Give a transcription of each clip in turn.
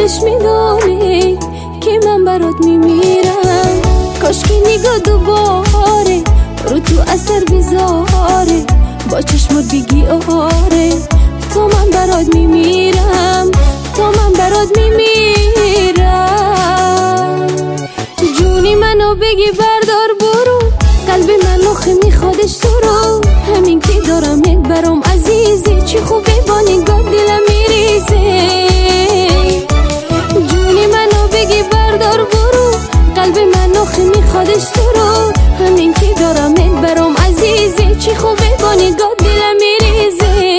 خودش میدونه که من برات میمیرم. کاش که نگاه دوباره رو تو اثر بذاره، با چشمات بگی آره تا من برات میمیرم، تا من برات میمیرم. جونی منو بگی بردار برو، قلب من نخه میخوادش تو رو. همین که دارمت برام عزیزی، چی خوبه با نگاه دلم میریزه. جونی منو بگی بردار برو، قلب من نخه میخوادش تو رو. همین که دارمت برام عزیزی، چی خوبه با نگاه دلم میریزه.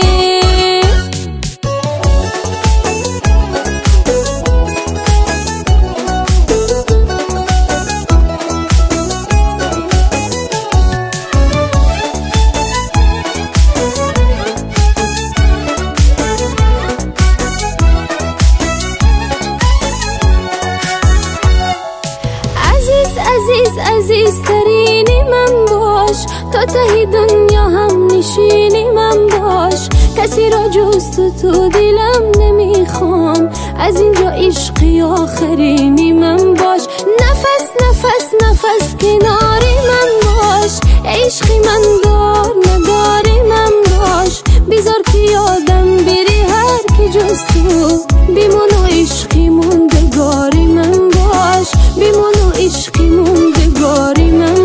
عزیزترینی من باش، تا ته دنیا هم نشینی من باش. کسی را جز تو دلم نمیخوام، از اینجا عشقی آخرینی من باش. نفس نفس نفس کناری من باش، عشقی من دار نداری من باش. بذار که یادم بری هر که جز تو، بیمون و عشقی موندگاری من باش، بیمون و عشقی موندگاری من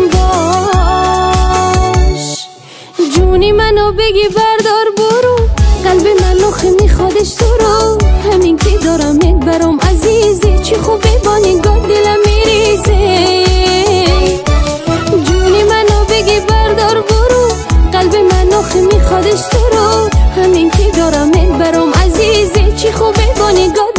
باش. جونی منو بگی بردار برو، قلب من نخه میخوادش تو رو. همین که دارمت برام عزیزی، چی خوبه با نگاه دلم میریزه. جونی منو بگی بردار برو، قلب من نخه میخوادش تو رو. همین که دارمت برام عزیزی، چی خوبه با نگاه